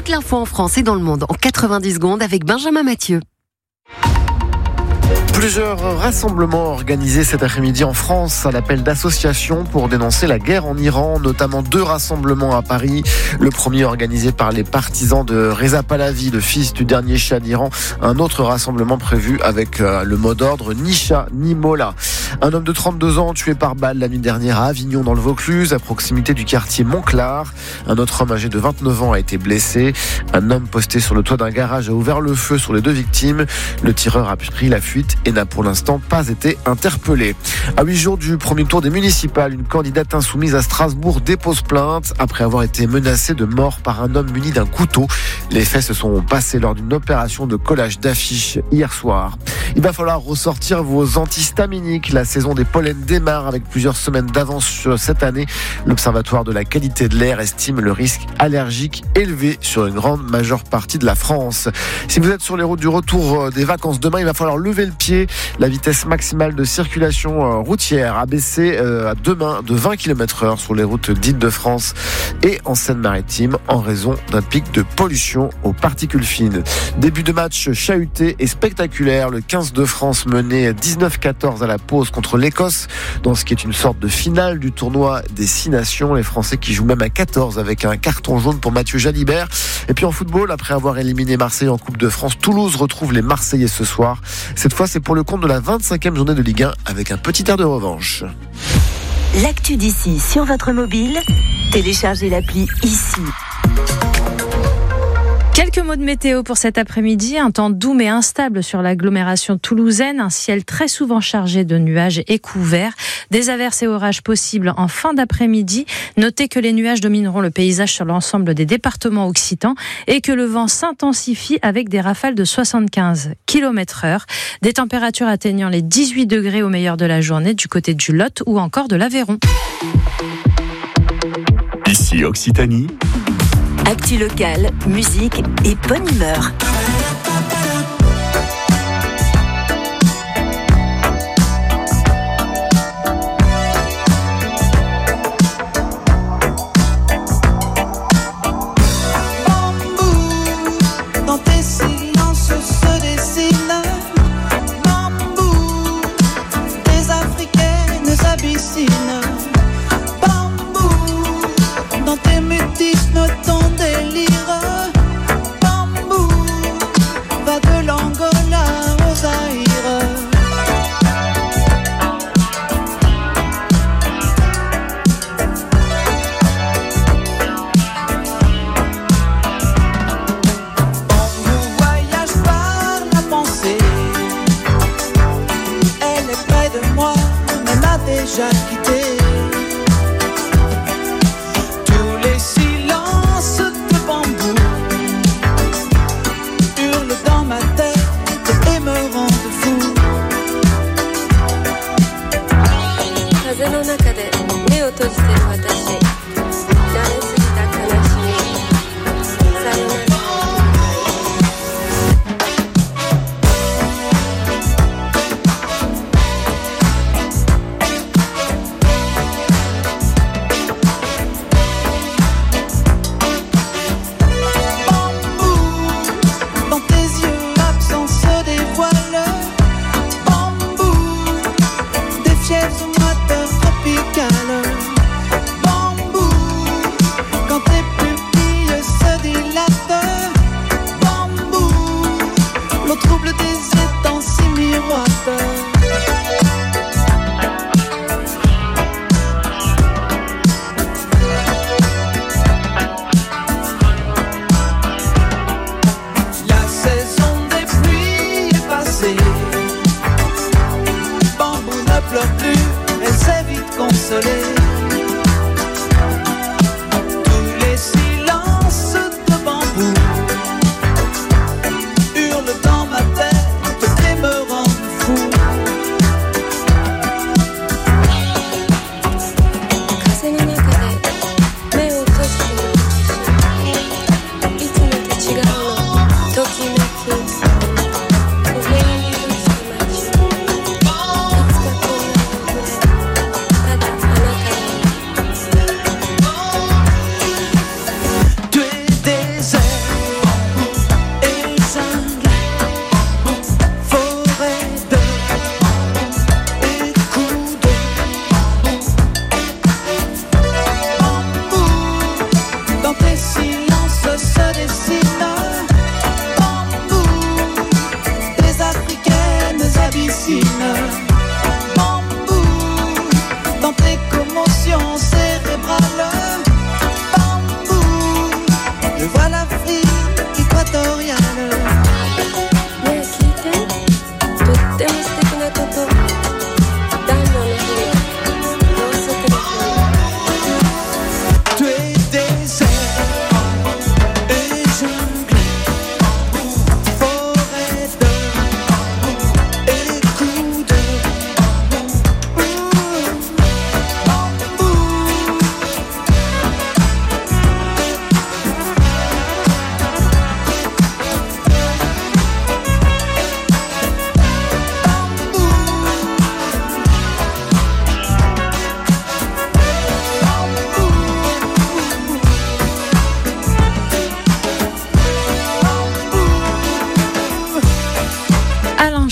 toute l'info en France et dans le monde en 90 secondes avec Benjamin Mathieu. Plusieurs rassemblements organisés cet après-midi en France à l'appel d'associations pour dénoncer la guerre en Iran, notamment 2 rassemblements à Paris. Le premier organisé par les partisans de Reza Pahlavi, le fils du dernier Shah d'Iran. Un autre rassemblement prévu avec le mot d'ordre ni Shah ni Mollah. Un homme de 32 ans tué par balle la nuit dernière à Avignon dans le Vaucluse, à proximité du quartier Montclar. Un autre homme âgé de 29 ans a été blessé. Un homme posté sur le toit d'un garage a ouvert le feu sur les 2 victimes. Le tireur a pris la fuite et n'a pour l'instant pas été interpellé. À 8 jours du premier tour des municipales, une candidate insoumise à Strasbourg dépose plainte après avoir été menacée de mort par un homme muni d'un couteau. Les faits se sont passés lors d'une opération de collage d'affiches hier soir. Il va falloir ressortir vos antihistaminiques. La saison des pollens démarre avec plusieurs semaines d'avance cette année. L'Observatoire de la qualité de l'air estime le risque allergique élevé sur une grande majeure partie de la France. Si vous êtes sur les routes du retour des vacances demain, il va falloir lever le pied. La vitesse maximale de circulation routière a baissé à demain de 20 km/h sur les routes d'Île-de-France et en Seine-Maritime en raison d'un pic de pollution aux particules fines. Début de match chahuté et spectaculaire. Le 15 de France menait 19-14 à la pause contre l'Écosse dans ce qui est une sorte de finale du tournoi des 6 nations. Les Français qui jouent même à 14 avec un carton jaune pour Mathieu Jalibert. Et puis en football, après avoir éliminé Marseille en Coupe de France, Toulouse retrouve les Marseillais ce soir. Cette fois, c'est pour le compte de la 25e journée de Ligue 1 avec un petit air de revanche. L'actu d'ici sur votre mobile, téléchargez l'appli ici. Quelques mots de météo pour cet après-midi. Un temps doux mais instable sur l'agglomération toulousaine. Un ciel très souvent chargé de nuages et couvert. Des averses et orages possibles en fin d'après-midi. Notez que les nuages domineront le paysage sur l'ensemble des départements occitans et que le vent s'intensifie avec des rafales de 75 km/h. Des températures atteignant les 18 degrés au meilleur de la journée du côté du Lot ou encore de l'Aveyron. Ici Occitanie. Actu locale, musique et bonne humeur. Dans tes mutismes, ton délire, bambou.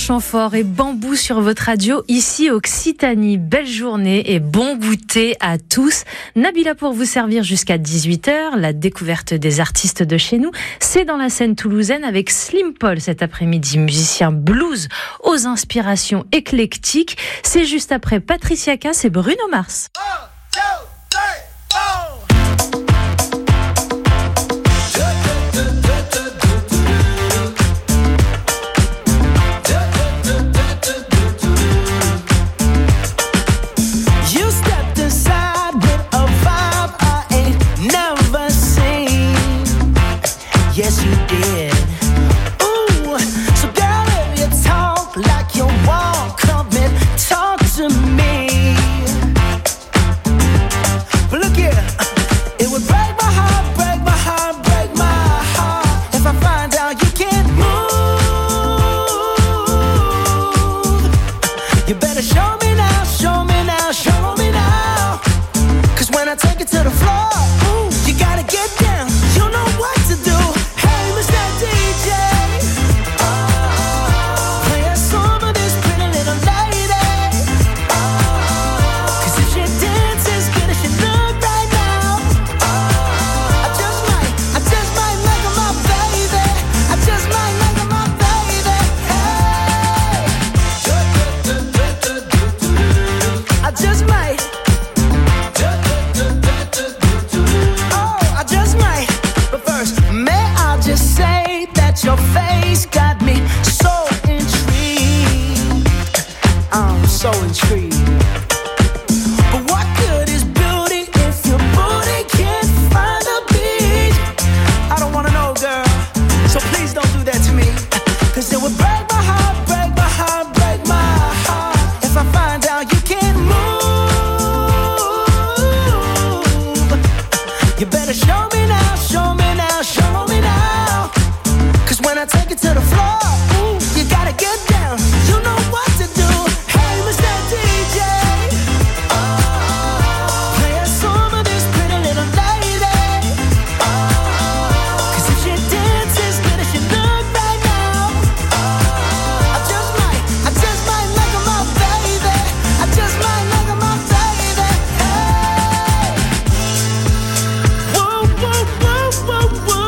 Chamfort et Bambou sur votre radio, ici Occitanie. Belle journée et bon goûter à tous. Nabila pour vous servir jusqu'à 18h. La découverte des artistes de chez nous, c'est dans la scène toulousaine avec Slim Paul cet après-midi, musicien blues aux inspirations éclectiques. C'est juste après Patricia Cass et Bruno Mars. Yes, you did. Ooh, so girl, if you talk like you walk, come and talk to me. But look here, it would break my heart, break my heart, break my heart if I find out you can't move. You better show me now, show me now, show me now. 'Cause when I take it to the floor, ooh, you gotta get down. You know what to do. Your face got me so intrigued. I'm so intrigued. But what good is beauty if your booty can't find a beat? I don't wanna know, girl. So please don't do that to me. 'Cause it would break my heart, break my heart, break my heart if I find out you can't move. You better show me now, show me now, show me now. When I take it to the floor, ooh, you gotta get down. You know what to do. Hey, Mr. DJ, play a song of this pretty little lady. 'Cause if she dances good as she look right now, I just might make her my baby. I just might make her my baby. Hey, whoa, whoa, whoa, whoa, whoa.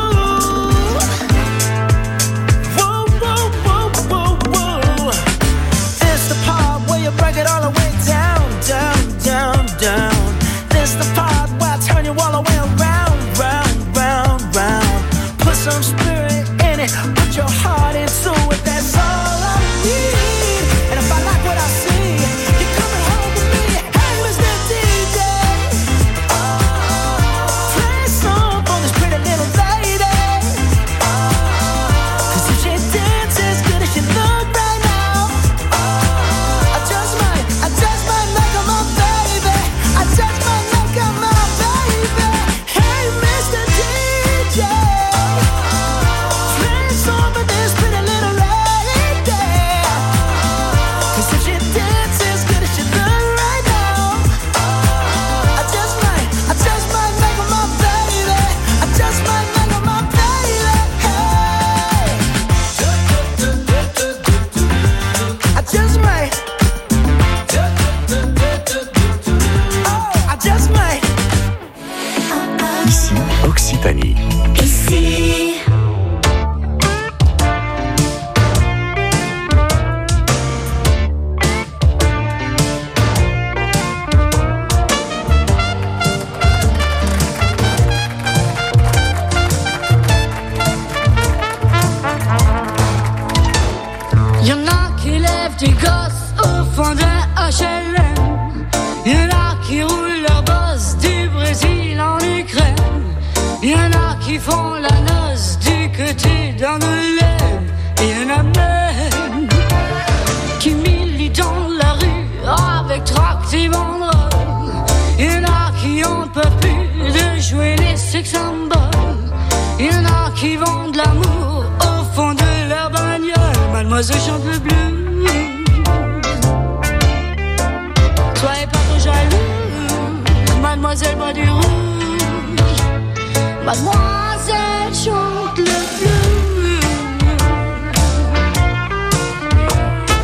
Break it all the way down, down, down, down. This the part where I turn you all the way around, round, round, round. Put some spirit in it, put your heart into it. That's all I need. And if I like what I see, you're coming home with me. Hey, Mr. DJ, play a song for this pretty little lady. 'Cause if she dances good as she look right now, I just might make her my baby. I just might make her my baby. Hey, Mr. DJ, play a song for this pretty little lady. 'Cause if she dances good as she look right now, I just might make her my baby. I just might make her my baby. Hey, I just might. Ici, Occitanie. Ici. Y'en a qui lèvent des gosses au fond d'un HLM. Y'en a qui roulent leur boss du Brésil en Ukraine. Y'en a qui font la noce du côté d'Angoulême. Et y'en a même qui militent dans la rue avec tract et banderoles. Y'en a qui ont pas pu de jouer les sex symboles. Y'en a qui vendent l'amour au fond de leur bagnole. Mademoiselle chante le blues. Soyez pas trop jaloux, mademoiselle boit du rouge. Mademoiselle chante le blues.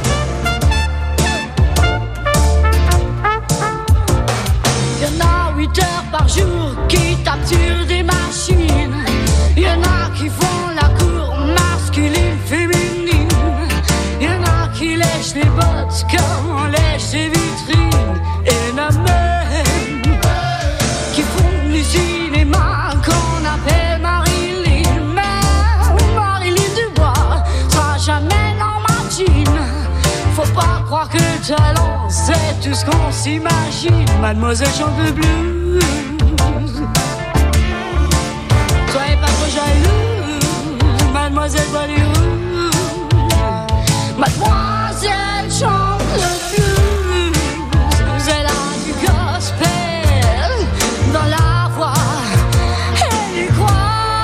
s'imagine, mademoiselle chante le blues. Soyez pas trop jalouse, mademoiselle voit du rouge. Mademoiselle chante le blues. Elle a du gospel dans la voix, elle y croit.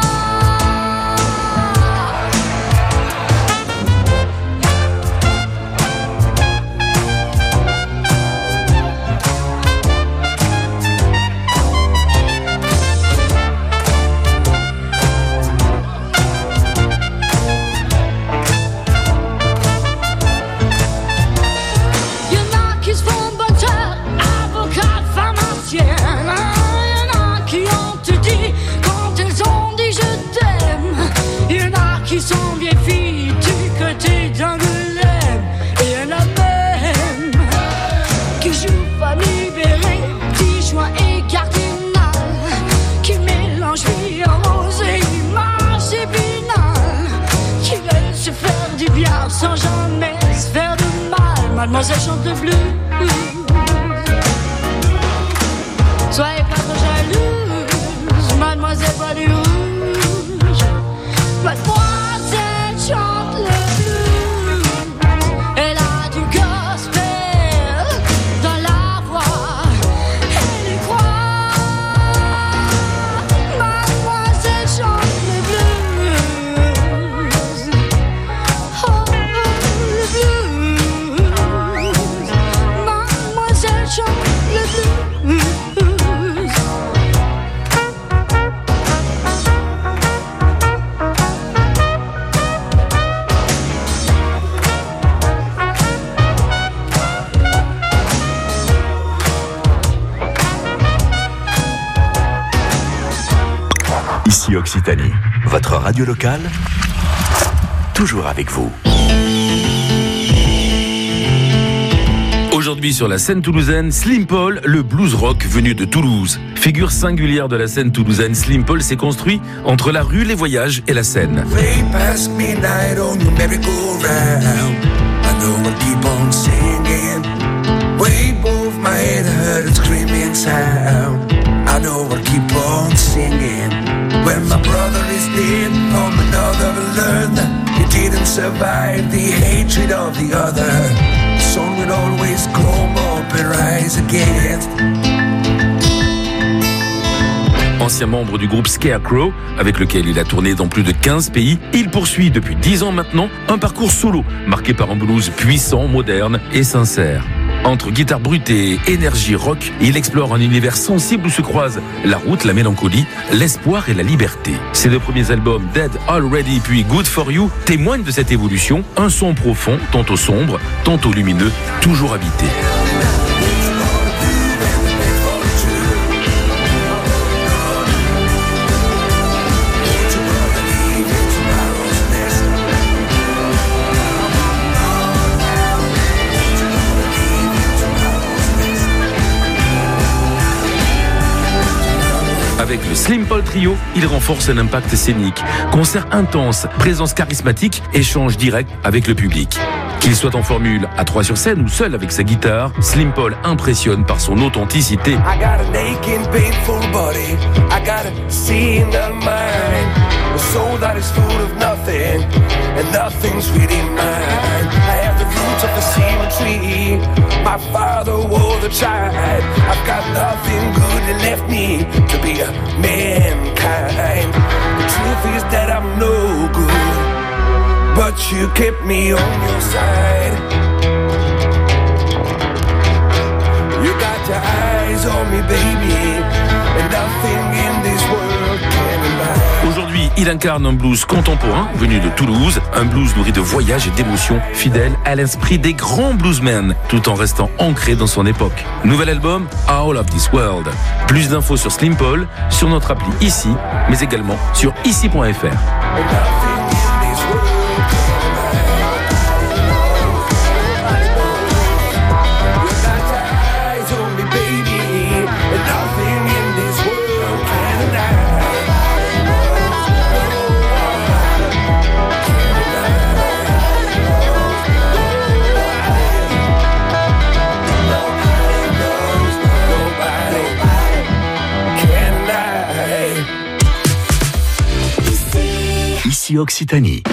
Qui sont vieilles filles du côté d'Angoulême. Et y'en a même qui jouent famille libérée, petits joints et cardinal, qui mélangent vie rose et marginal, qui veulent se faire du bien sans jamais se faire de mal. Mademoiselle chante le blues. Soyez pas trop jalouse, mademoiselle voit du rouge. Mademoiselle chante le blues. Elle a du gospel dans la voix, elle y croit. Mademoiselle chante le blues. Oh, le blues. Mademoiselle chante le blues. Ici Occitanie, votre radio locale, toujours avec vous. Aujourd'hui sur la scène toulousaine, Slim Paul, le blues rock venu de Toulouse. Figure singulière de la scène toulousaine, Slim Paul s'est construit entre la rue, les voyages et la scène. Way past midnight on your merry-go-round, I know I'll keep on singing. Way above my head, I heard a screaming sound. I know I'll keep on singing. When my brother is dead, from another learned he didn't survive the hatred of the other. The sun will always come up and rise again. Ancien membre du groupe Scarecrow, avec lequel il a tourné dans plus de 15 pays, il poursuit depuis 10 ans maintenant un parcours solo, marqué par un blues puissant, moderne et sincère. Entre guitare brute et énergie rock, il explore un univers sensible où se croisent la route, la mélancolie, l'espoir et la liberté. Ses deux premiers albums, Dead Already puis Good For You, témoignent de cette évolution, un son profond, tantôt sombre, tantôt lumineux, toujours habité. Avec le Slim Paul Trio, il renforce un impact scénique, concert intense, présence charismatique, échange direct avec le public. Qu'il soit en formule à 3 sur scène ou seul avec sa guitare, Slim Paul impressionne par son authenticité. I got an aching, painful body. I got a single mind. A soul that is full of nothing, and nothing's really mine. I have the roots of the cemetery. My father wore the child. I've got nothing good that left me to be a mankind. The truth is that I'm no good, but you kept me on your side. You got your eyes on me, baby, and nothing in this world can lie. Aujourd'hui, il incarne un blues contemporain venu de Toulouse, un blues nourri de voyages et d'émotions, fidèle à l'esprit des grands bluesmen, tout en restant ancré dans son époque. Nouvel album, All of This World. Plus d'infos sur Slim Paul, sur notre appli ici, mais également sur ici.fr. Ici Occitanie.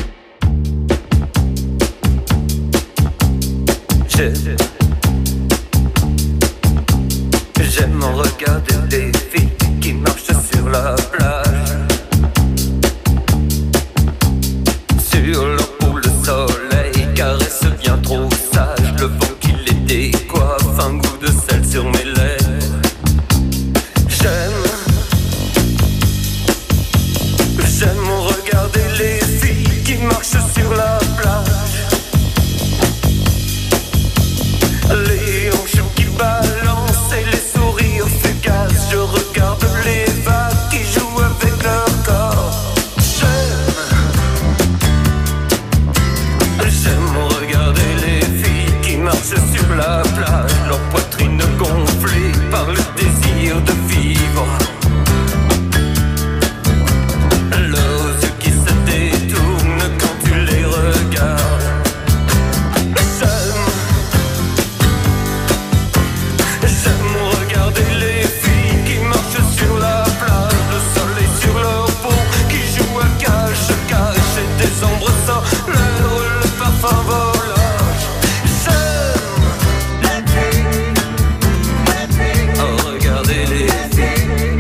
J'aime regarder les filles qui marchent sur la plage. Sur leur peau le soleil caresse bien trop sage. Le vent qui les décoiffe, un goût de sel sur mes lèvres. J'aime regarder les filles qui marchent sur la plage. Les hanches qui balancent et les sourires fugaces. Je regarde les vagues qui jouent avec leur corps. J'aime regarder les filles qui marchent sur la plage. Leur poitrine gonflée par le désir de vivre. Leurs yeux qui se détournent quand tu les regardes. J'aime regarder les filles qui marchent sur la plage. Le soleil sur leur peau qui joue à cache-cache. Et des ombres sans l'heure, le parfum volage. J'aime regarder les filles.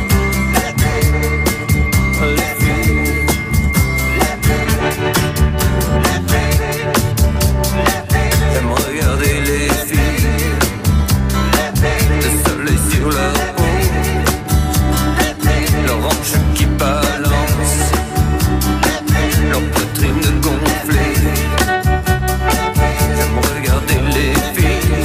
J'aime regarder les filles. Le soleil sur leur peau, leurs hanches qui balancent, leur poitrine gonflée. J'aime regarder les filles.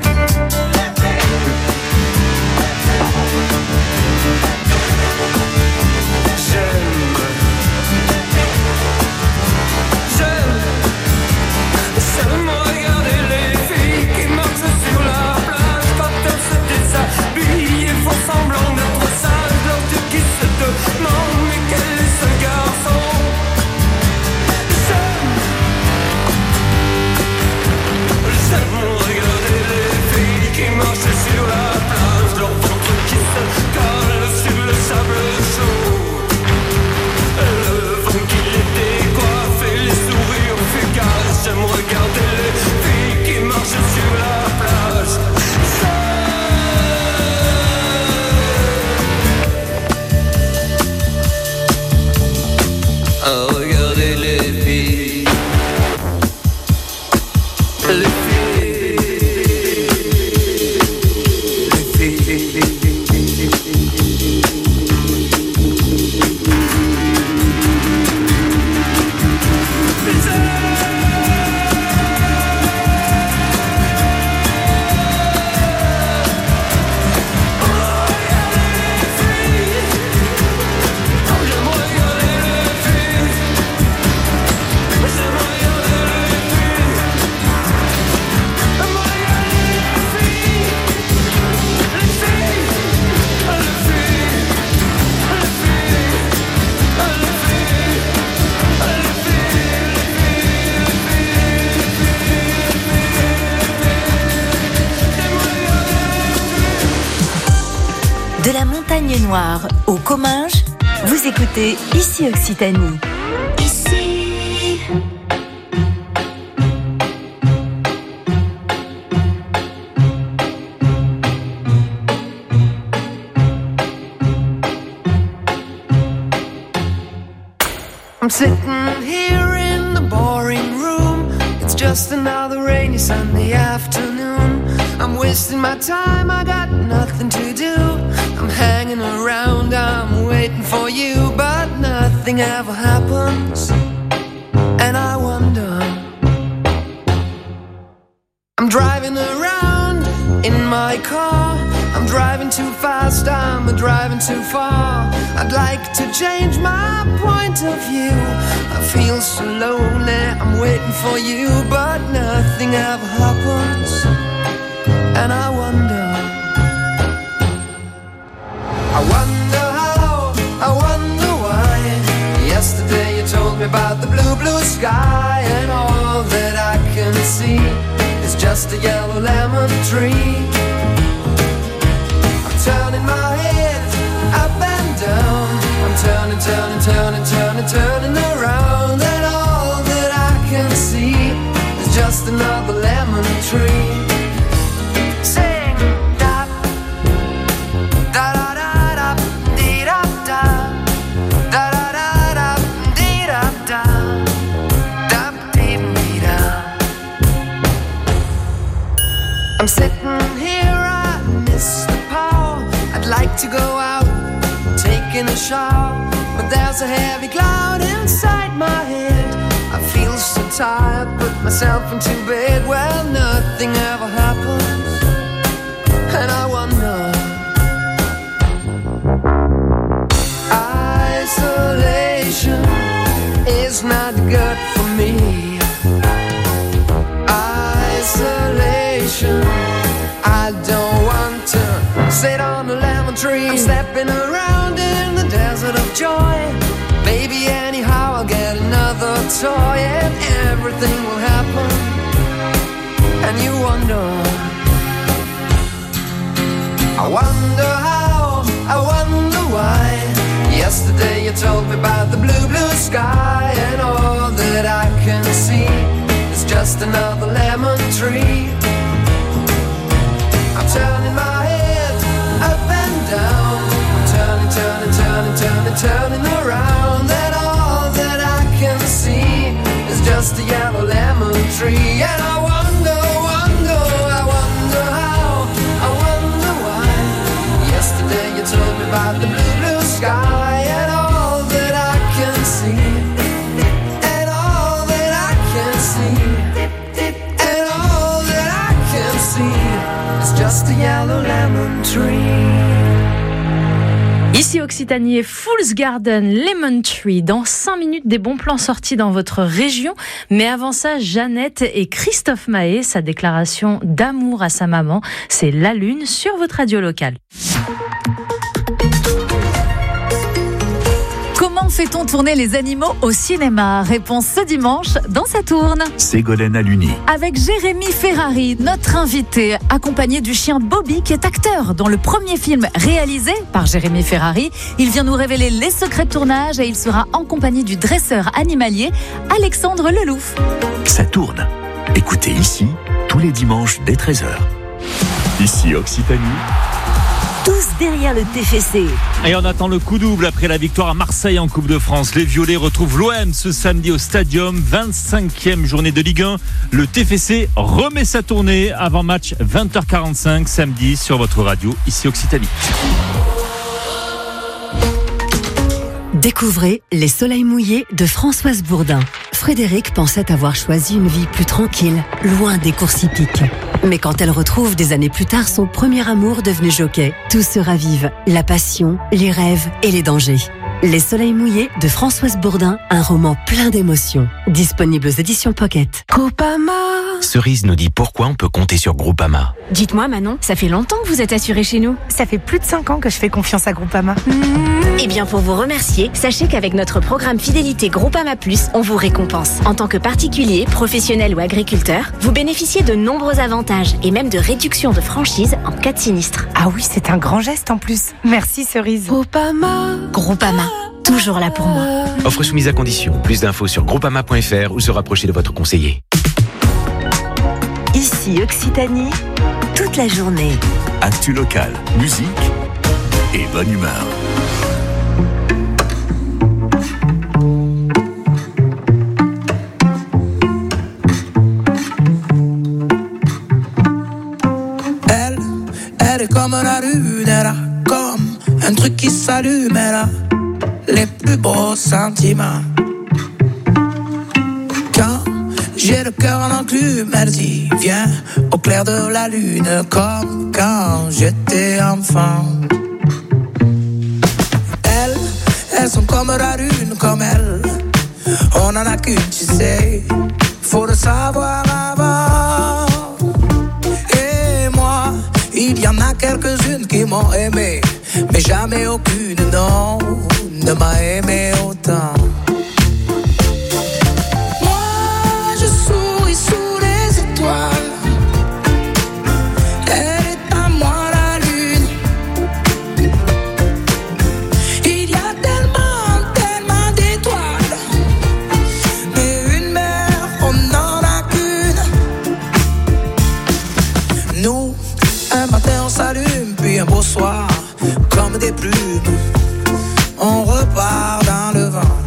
J'aime regarder les filles qui marchent sur la plage. Quand elles se déshabillent et font semblant d'être sages. Leurs yeux qui se demandent mais quel est ce garçon. J'aime regarder les filles qui marchent sur la plage. Leur ventre qui se colle sur le sable chaud. Le vent qui les décoiffe et les sourires fugaces. J'aime regarder les filles qui marchent sur la plage. Regarder les filles. Les De la Montagne Noire au Comminges, vous écoutez Ici Occitanie. Ici. I'm sitting here in the boring room. It's just another rainy Sunday afternoon. I'm wasting my time, I got nothing to do. I'm hanging around, I'm waiting for you, but nothing ever happens. And I wonder, I'm driving around in my car. I'm driving too fast, I'm driving too far. I'd like to change my point of view. I feel so lonely, I'm waiting for you, but nothing ever happens. And I wonder how, I wonder why. Yesterday you told me about the blue, blue sky, and all that I can see is just a yellow lemon tree. I'm turning my head up and down. I'm turning, turning, turning, turning, turning around. fall, but there's a heavy cloud inside my head. I feel so tired, put myself into bed. Well, nothing ever happens, and I wonder. Isolation is not good for me. Isolation, I don't want to sit on a lemon tree. I'm stepping around in the desert of joy. Maybe anyhow I'll get another toy and everything will happen. And you wonder, I wonder how, I wonder why. Yesterday you told me about the blue, blue sky, and all that I can see is just another lemon tree. I'm turning my head up and down, I'm turning, turning, turning, turning, turning around, and all that I can see is just a yellow lemon tree. And I wonder, wonder, I wonder how, I wonder why. Yesterday you told me about the blue, blue sky, and all that I can see, and all that I can see, and all that I can see is just a yellow lemon tree. Ici Occitanie et Fool's Garden, Lemon Tree. Dans 5 minutes, des bons plans sortis dans votre région. Mais avant ça, Jeannette et Christophe Maé, sa déclaration d'amour à sa maman, c'est La Lune sur votre radio locale. Comment fait-on tourner les animaux au cinéma ? Réponse ce dimanche dans Ça tourne. Ségolène Aluni. Avec Jérémy Ferrari, notre invité, accompagné du chien Bobby, qui est acteur dans le premier film réalisé par Jérémy Ferrari. Il vient nous révéler les secrets de tournage et il sera en compagnie du dresseur animalier Alexandre Lelouf. Ça tourne. Écoutez ici, tous les dimanches dès 13h. Ici Occitanie. Tous derrière le TFC. Et on attend le coup double après la victoire à Marseille en Coupe de France. Les Violets retrouvent l'OM ce samedi au Stadium, 25e journée de Ligue 1. Le TFC remet sa tournée avant match 20h45 samedi sur votre radio, ici Occitanie. Découvrez Les Soleils mouillés de Françoise Bourdin. Frédéric pensait avoir choisi une vie plus tranquille, loin des courses hippiques. Mais quand elle retrouve des années plus tard son premier amour devenu jockey, tout se ravive. La passion, les rêves et les dangers. Les Soleils mouillés de Françoise Bourdin, un roman plein d'émotions. Disponible aux éditions Pocket. Groupama. Cerise nous dit pourquoi on peut compter sur Groupama. Dites-moi Manon, ça fait longtemps que vous êtes assurée chez nous. Ça fait plus de 5 ans que je fais confiance à Groupama. Eh bien pour vous remercier, sachez qu'avec notre programme Fidélité Groupama Plus, on vous récompense. En tant que particulier, professionnel ou agriculteur, vous bénéficiez de nombreux avantages et même de réductions de franchise en cas de sinistre. Ah oui, c'est un grand geste en plus. Merci Cerise. Groupama, toujours là pour moi. Offre soumise à condition. Plus d'infos sur groupama.fr ou se rapprocher de votre conseiller. Ici Occitanie, toute la journée. Actu local, musique et bonne humeur. Elle est comme la lune, elle a comme un truc qui s'allume, elle a les plus beaux sentiments. Quand j'ai le cœur en enclume, elle dit viens au clair de la lune, comme quand j'étais enfant. Elles sont comme la lune, comme elle, on en a qu'une, tu sais, faut le savoir avant. Et moi, il y en a quelques-unes qui m'ont aimé, mais jamais aucune, non, ne m'a aimé autant. Moi, je souris sous les étoiles. Elle est à moi la lune. Il y a tellement, tellement d'étoiles, mais une mère, on n'en a qu'une. Nous, un matin on s'allume, puis un beau soir, comme des plumes, on repart dans le vent.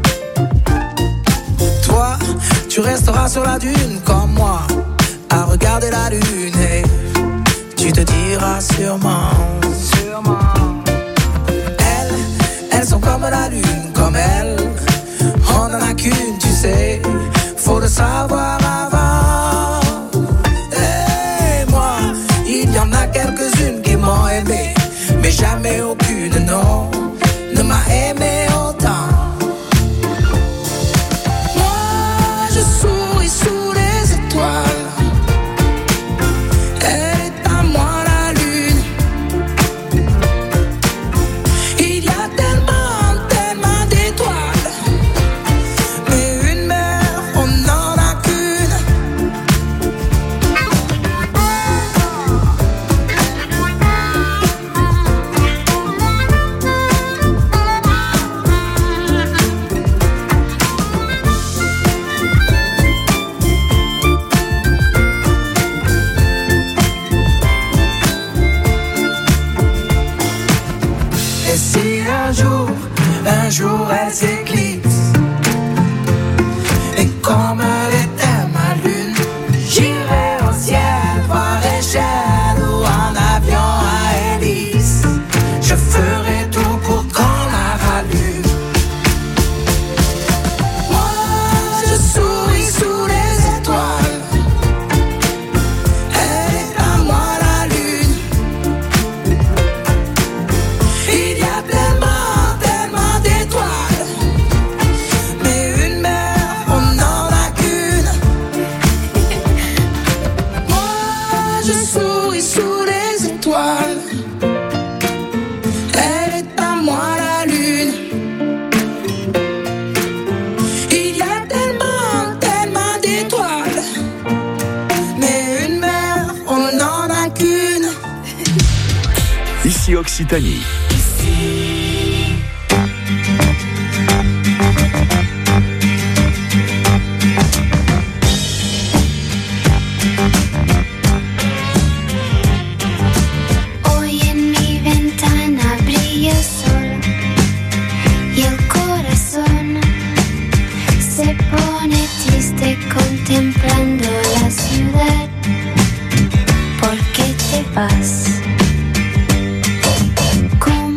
Toi, tu resteras sur la dune comme moi, à regarder la lune, et tu te diras sûrement. Elles sont comme la la lune comme elle. On n'en a qu'une, tu sais, faut le savoir avant. Et moi, il y en a quelques-unes qui m'ont aimé, mais jamais aucune, non, ne m'a aimé autant. Moi, je souris sous les étoiles. Elle est à moi la lune. Il y a tellement, tellement d'étoiles, mais une mère, on n'en a qu'une. Et si un jour elle s'éclipse, et comme elle était ma lune, j'irai au ciel voir échelle ou en avion à hélice. Je ferai tout pour qu'on la rallume. Moi, je souris sous les étoiles. Elle est à moi la lune. Il y a tellement, tellement d'étoiles, mais une mère, on n'en a qu'une. Moi, je souris sous les étoiles. Elle est à moi la lune. Il y a tellement, tellement d'étoiles, mais une mère, on n'en a qu'une. Ici Occitanie. Hoy en mi ventana brilla el sol y el corazón se pone triste contemplando la ciudad. ¿Por qué te vas? ¿Cómo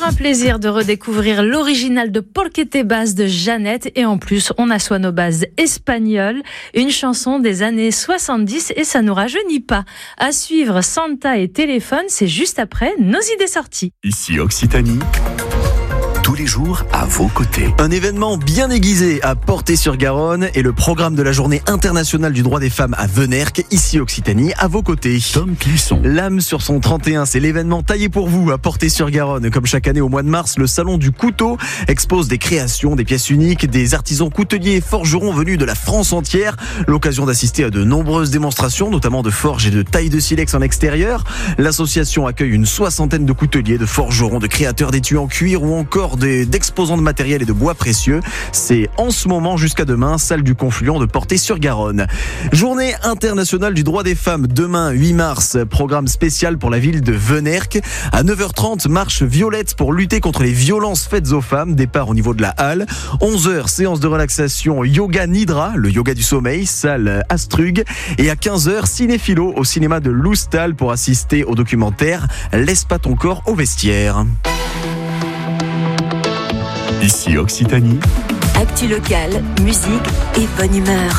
un plaisir de redécouvrir l'original de Porque te vas de Jeannette et en plus on assoit nos bases espagnoles, une chanson des années 70 et ça nous rajeunit pas. À suivre Santa et Téléphone, c'est juste après nos idées sorties. Ici Occitanie. Tous les jours à vos côtés. Un événement bien aiguisé à Portet-sur-Garonne et le programme de la Journée internationale du droit des femmes à Venerque, ici Occitanie, à vos côtés. Tom Clisson. L'âme sur son 31, c'est l'événement taillé pour vous à Portet-sur-Garonne. Comme chaque année au mois de mars, le salon du couteau expose des créations, des pièces uniques, des artisans couteliers et forgerons venus de la France entière. L'occasion d'assister à de nombreuses démonstrations, notamment de forges et de taille de silex en extérieur. L'association accueille une 60aine de couteliers, de forgerons, de créateurs d'étuis en cuir ou encore d'exposants de matériel et de bois précieux. C'est en ce moment jusqu'à demain, salle du Confluent de Portet-sur-Garonne. Journée internationale du droit des femmes, demain 8 mars, programme spécial pour la ville de Venerque. À 9h30, marche violette pour lutter contre les violences faites aux femmes, départ au niveau de la halle. 11h, séance de relaxation yoga nidra, le yoga du sommeil, salle Astrug. Et à 15h, cinéphilo au cinéma de Loustal pour assister au documentaire Laisse pas ton corps au vestiaire. Ici Occitanie. Actu locale, musique et bonne humeur.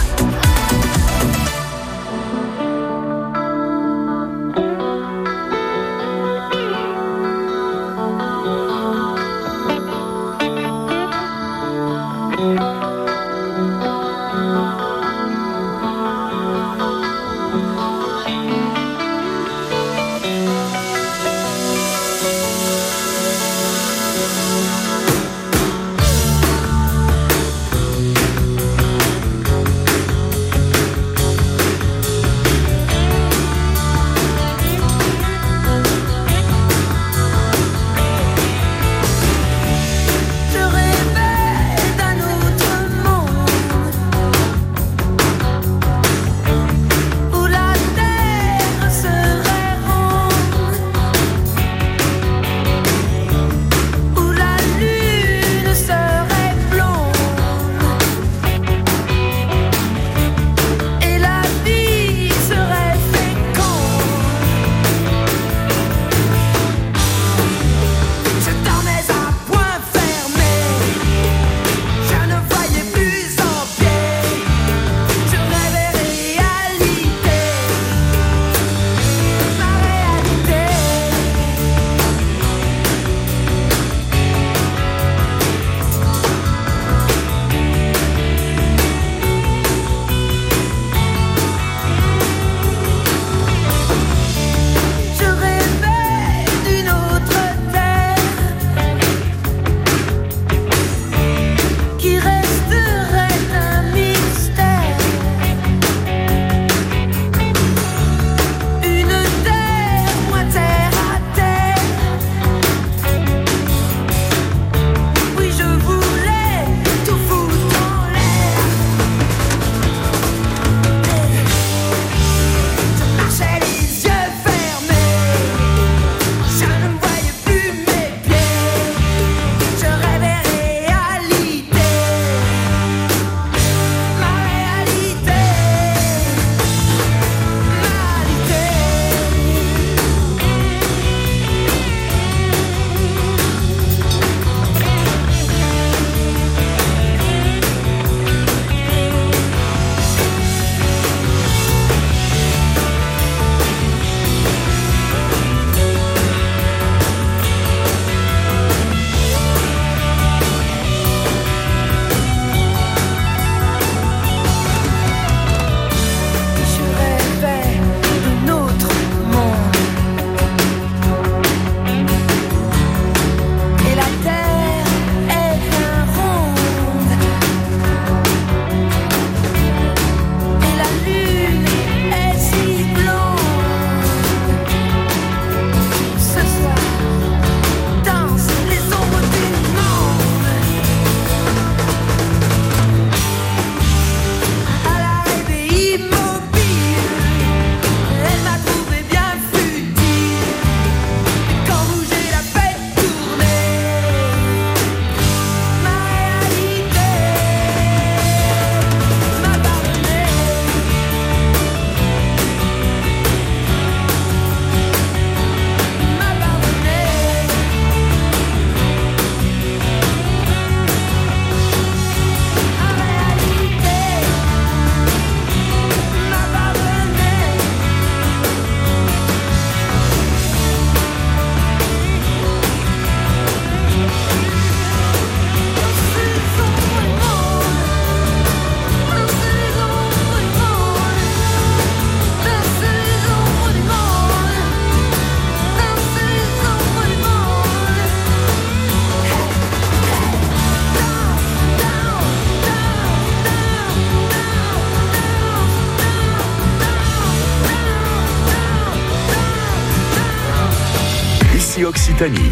Occitanie.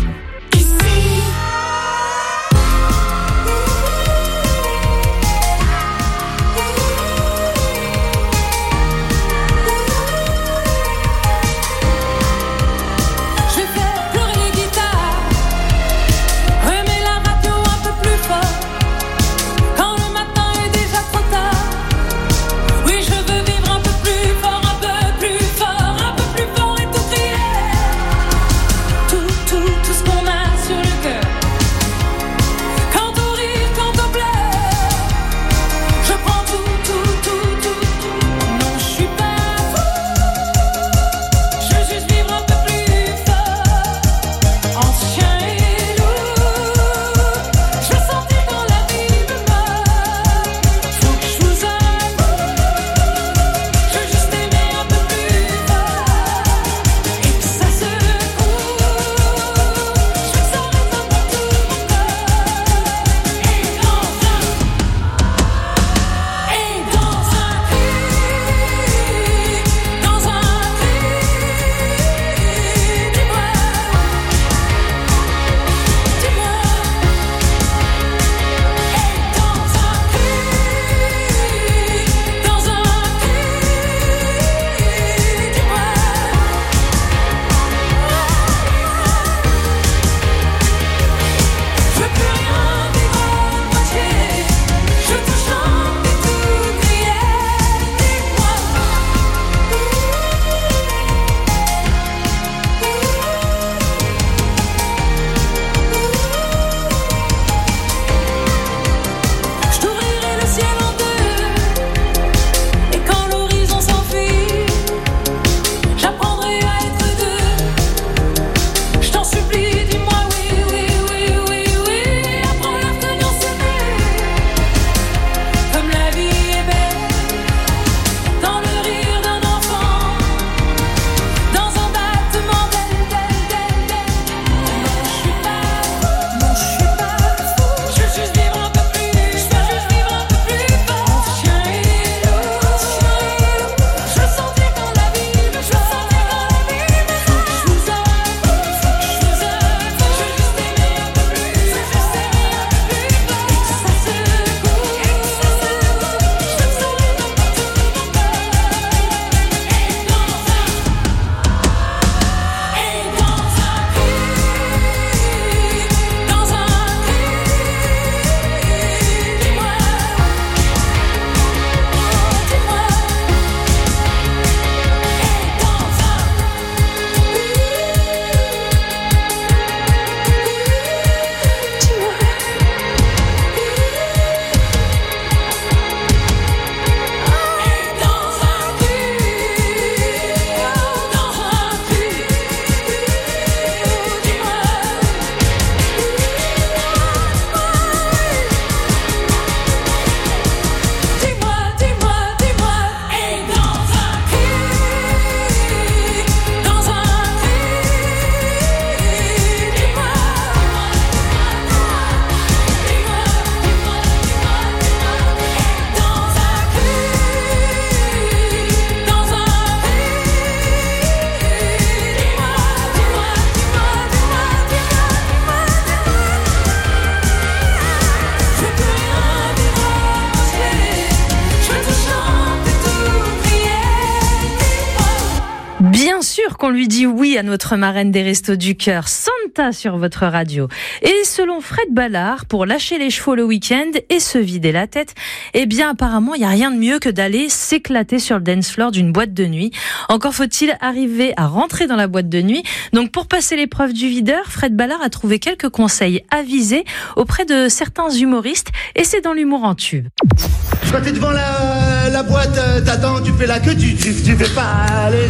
Qu'on lui dit oui à notre marraine des Restos du Cœur, Santa, sur votre radio. Et selon Fred Ballard, pour lâcher les chevaux le week-end et se vider la tête, eh bien apparemment il n'y a rien de mieux que d'aller s'éclater sur le dance floor d'une boîte de nuit. Encore faut-il arriver à rentrer dans la boîte de nuit. Donc pour passer l'épreuve du videur, Fred Ballard a trouvé quelques conseils avisés auprès de certains humoristes, et c'est dans l'humour en tube. Quand t'es devant la boîte, t'attends, tu fais la queue, tu fais pas aller.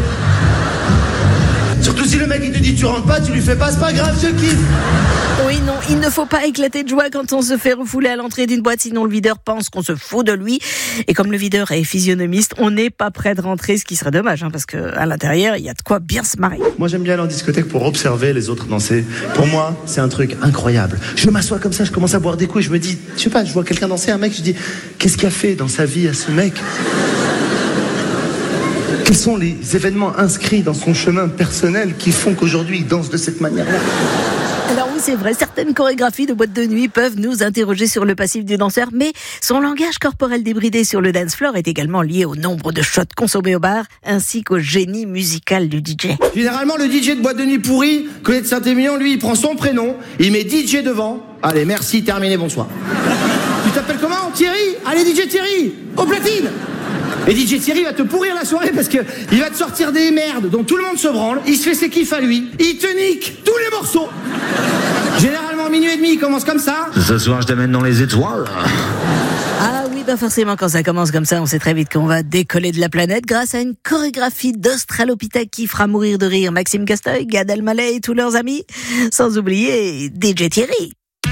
Surtout si le mec il te dit tu rentres pas, tu lui fais pas, c'est pas grave, je kiffe. Oui, non, il ne faut pas éclater de joie quand on se fait refouler à l'entrée d'une boîte, sinon le videur pense qu'on se fout de lui. Et comme le videur est physionomiste, on n'est pas prêt de rentrer, ce qui serait dommage, parce que à l'intérieur, il y a de quoi bien se marrer. Moi j'aime bien aller en discothèque pour observer les autres danser. Pour moi, c'est un truc incroyable. Je m'assois comme ça, je commence à boire des coups et je me dis, je sais pas, je vois quelqu'un danser, un mec, je dis, qu'est-ce qu'il a fait dans sa vie à ce mec ? Quels sont les événements inscrits dans son chemin personnel qui font qu'aujourd'hui il danse de cette manière-là? Alors oui, c'est vrai, certaines chorégraphies de boîte de nuit peuvent nous interroger sur le passif du danseur, mais son langage corporel débridé sur le dance floor est également lié au nombre de shots consommés au bar, ainsi qu'au génie musical du DJ. Généralement, le DJ de boîte de nuit pourri, Colette Saint-Émilion, lui, il prend son prénom, il met DJ devant. Allez, merci, terminé, bonsoir. Tu t'appelles comment? Thierry? Allez, DJ Thierry, au platine. Et DJ Thierry va te pourrir la soirée parce que il va te sortir des merdes dont tout le monde se branle, il se fait ses kiffs à lui, il te nique tous les morceaux. Généralement, minuit et demi, il commence comme ça. Ce soir, je t'amène dans les étoiles. Ah oui, bah forcément, quand ça commence comme ça, on sait très vite qu'on va décoller de la planète grâce à une chorégraphie d'Australopithèque qui fera mourir de rire Maxime Casteuil, Gad Elmaleh et tous leurs amis, sans oublier DJ Thierry.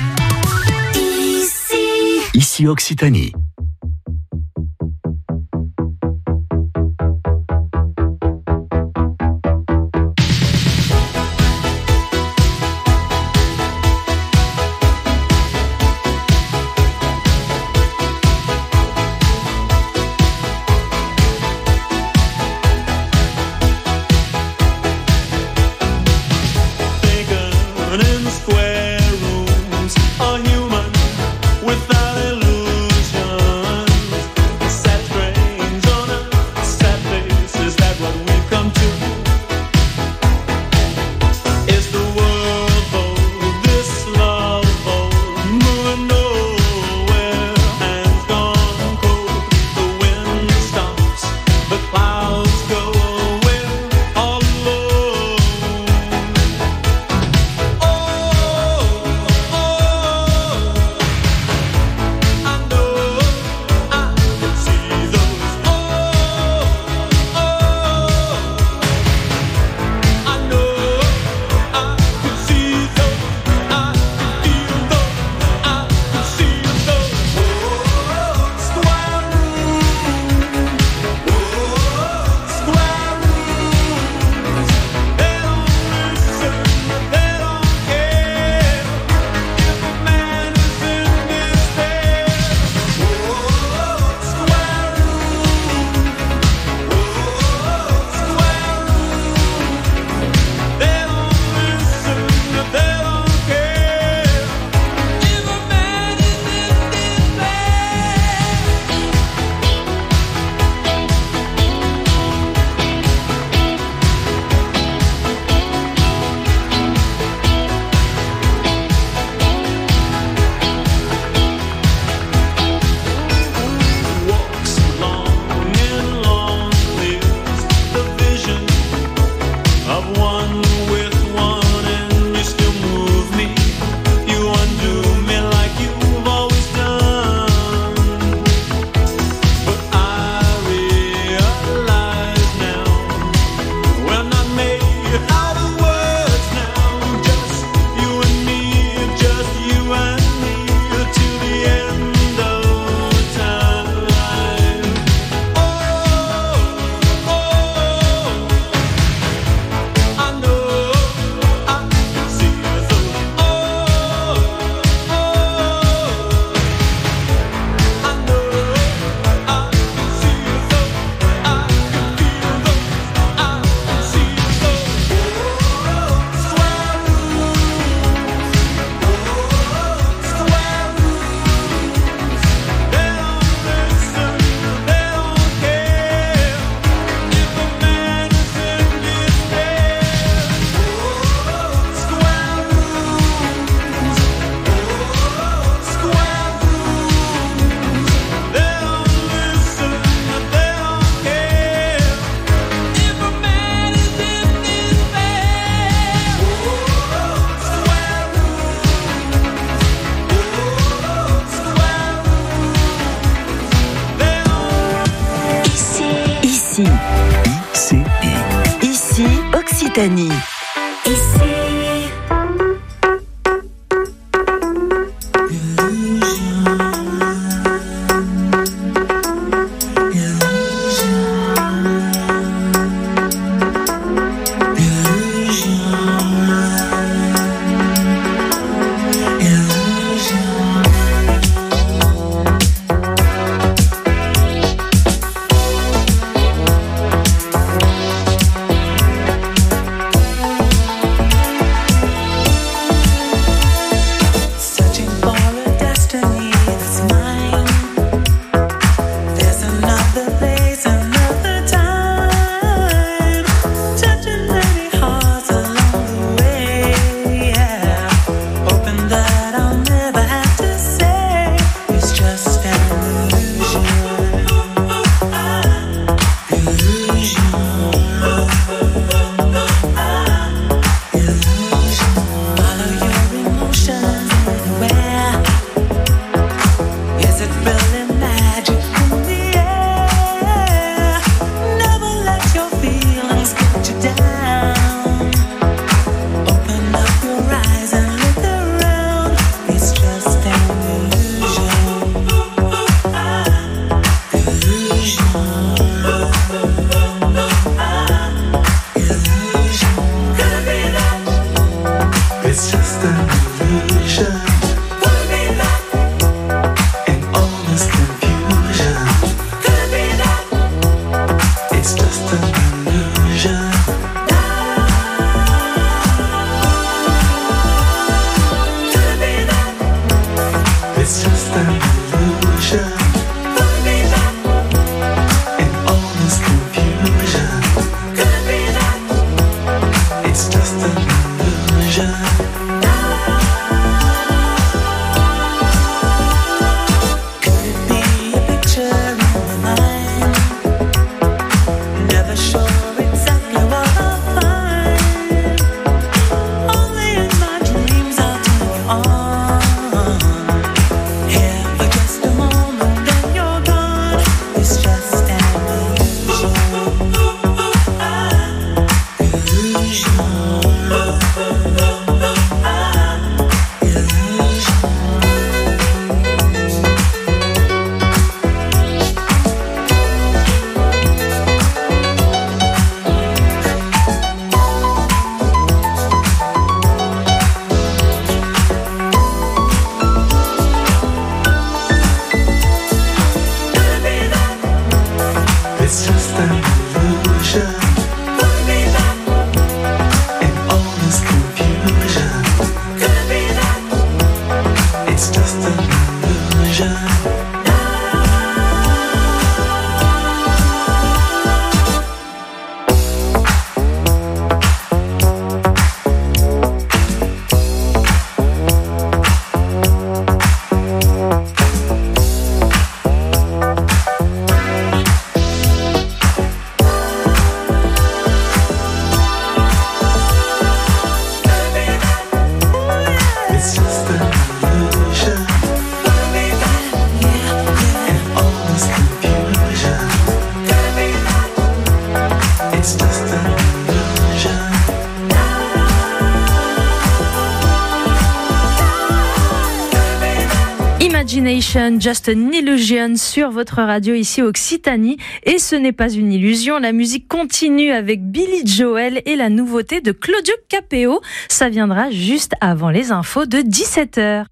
Ici Occitanie. Ici Occitanie. It's just an illusion. Imagination, Just an Illusion sur votre radio ici Occitanie. Et ce n'est pas une illusion, la musique continue avec Billy Joel et la nouveauté de Claudio Capéo. Ça viendra juste avant les infos de 17h.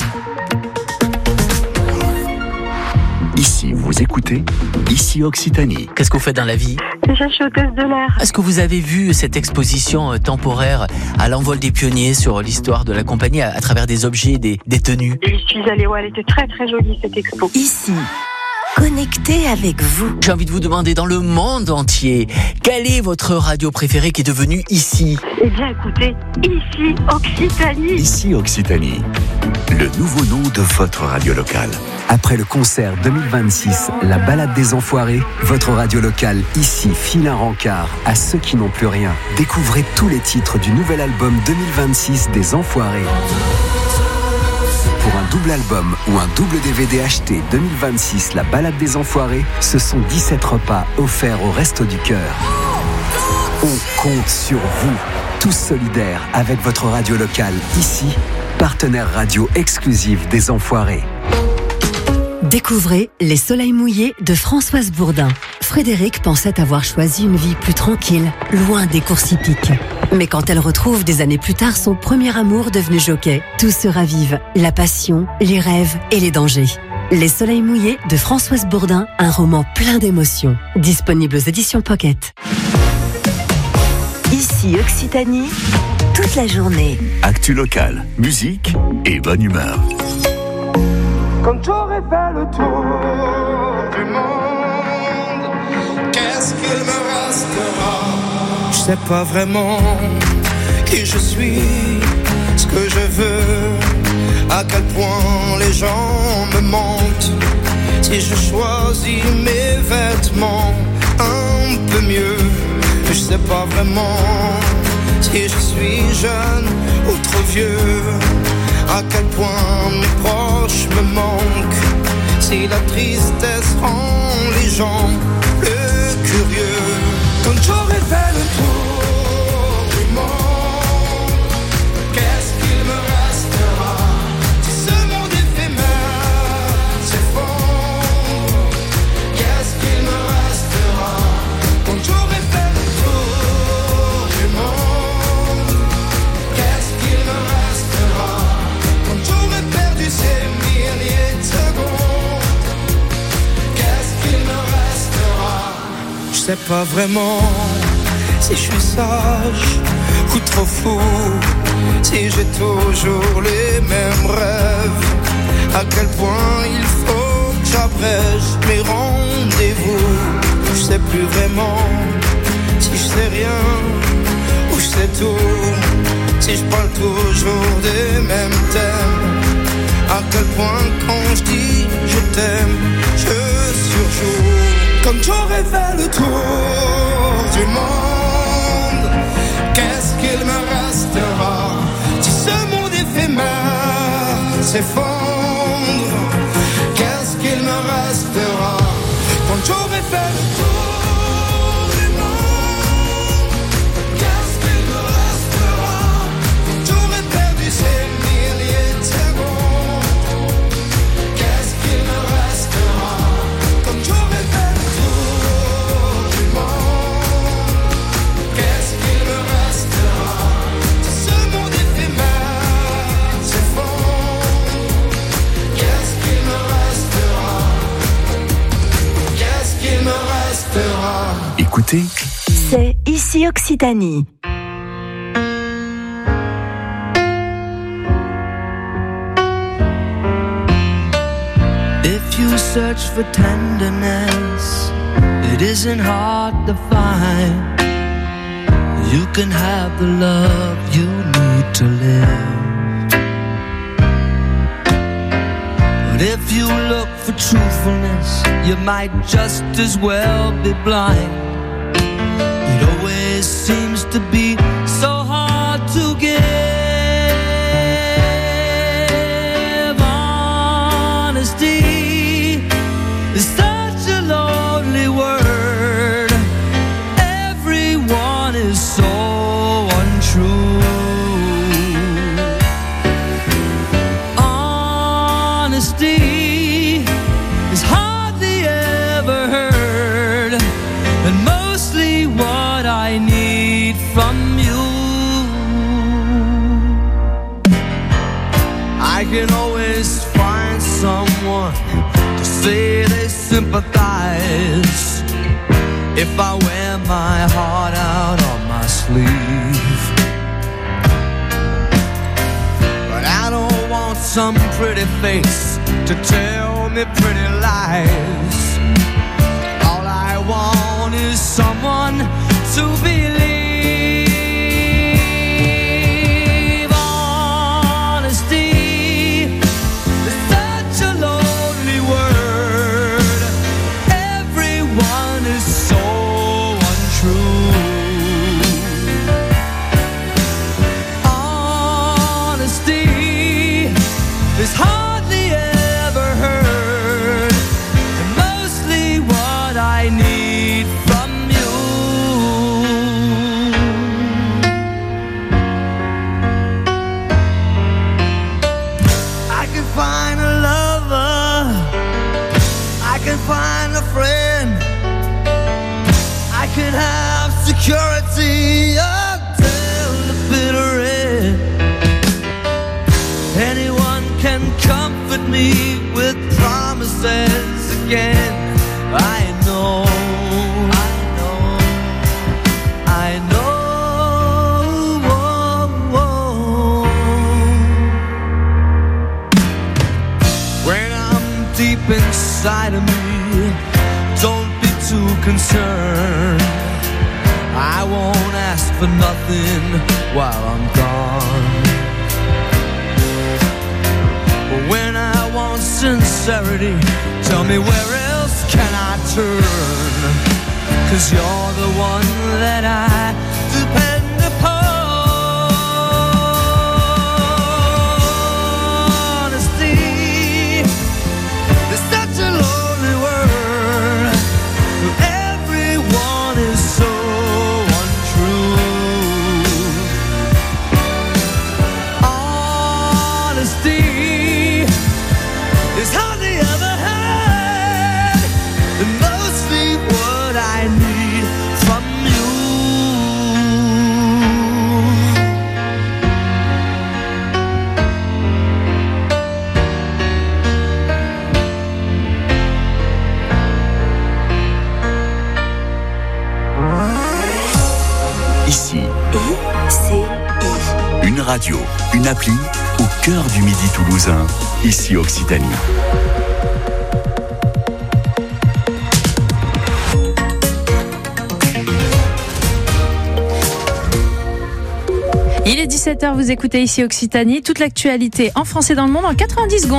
Ici, vous écoutez Ici Occitanie. Qu'est-ce que vous faites dans la vie? Je suis hôtesse de l'air. Est-ce que vous avez vu cette exposition temporaire à l'envol des pionniers sur l'histoire de la compagnie à travers des objets, des tenues? Je suis allée, ouais, elle était très très jolie cette expo. Ici, connecté avec vous. J'ai envie de vous demander dans le monde entier, quelle est votre radio préférée qui est devenue ici? Eh bien écoutez, Ici Occitanie. Ici Occitanie, le nouveau nom de votre radio locale. Après le concert 2026, la balade des enfoirés, votre radio locale ici file un rencard à ceux qui n'ont plus rien. Découvrez tous les titres du nouvel album 2026 des Enfoirés. Pour un double album ou un double DVD acheté 2026, la balade des enfoirés, ce sont 17 repas offerts au Resto du Cœur. On compte sur vous, tous solidaires avec votre radio locale ici, partenaire radio exclusive des Enfoirés. Découvrez Les Soleils mouillés de Françoise Bourdin. Frédéric pensait avoir choisi une vie plus tranquille, loin des courses hippiques. Mais quand elle retrouve des années plus tard son premier amour devenu jockey, tout se ravive, la passion, les rêves et les dangers. Les Soleils mouillés de Françoise Bourdin, un roman plein d'émotions. Disponible aux éditions Pocket. Ici Occitanie, toute la journée. Actu locale, musique et bonne humeur. Quand j'aurai fait le tour du monde, qu'est-ce qu'il me restera? Je sais pas vraiment qui je suis, ce que je veux, à quel point les gens me mentent. Si je choisis mes vêtements un peu mieux, je sais pas vraiment si je suis jeune ou trop vieux. À quel point mes proches me manquent, si la tristesse rend les gens plus curieux. Quand j'aurai fait le tour du monde, qu'est-ce qu'il me restera? Si ce monde éphémère s'effondre, qu'est-ce qu'il me restera? Quand j'aurai fait le tour du monde, qu'est-ce qu'il me restera? J'aurais perdu ces milliers de secondes, qu'est-ce qu'il me restera? Je sais pas vraiment si je suis sage ou trop fou, si j'ai toujours les mêmes rêves, à quel point il faut que j'abrège mes rendez-vous. Je sais plus vraiment si je sais rien ou je sais tout, si je parle toujours des mêmes thèmes, à quel point quand je dis je t'aime, je surjoue. Quand j'aurai fait le tour du monde, qu'est-ce qu'il me restera? Si ce monde éphémère s'effondre, qu'est-ce qu'il me restera? Quand j'aurai fait le tour. Écoutez, c'est Ici Occitanie. to search for tenderness, it isn't hard to find. You can have the love you need to live. But if you look for truthfulness, you might just as well be blind. It always seems to be so hard to give. Honesty is such a lonely word. Everyone is so untrue. Honesty is hardly ever heard, and mostly what I need from you. I can always find someone to say they sympathize if I wear my heart out on my sleeve. But I don't want some pretty face to tell me pretty lies. All I want is someone to believe. Honesty is such a lonely word. Everyone is so untrue. Honesty is hardly ever heard, and mostly what I need from you. I can find a lover, I can find a friend, I can have security until the bitter end. Anyone can comfort me with promises again. I know, I know, I know. When I'm deep inside of me, don't be too concerned. I won't ask for nothing while I'm gone. But when I want sincerity, tell me where else can I turn? 'Cause you're the one that I depend upon. Honesty is such a lonely word. Everyone is so untrue. Honesty is hardly ever heard, and mostly what I need from you. Ici, une radio, une appli au cœur du Midi toulousain. Ici Occitanie. Il est 17h, vous écoutez ici Occitanie, toute l'actualité en français dans le monde en 90 secondes.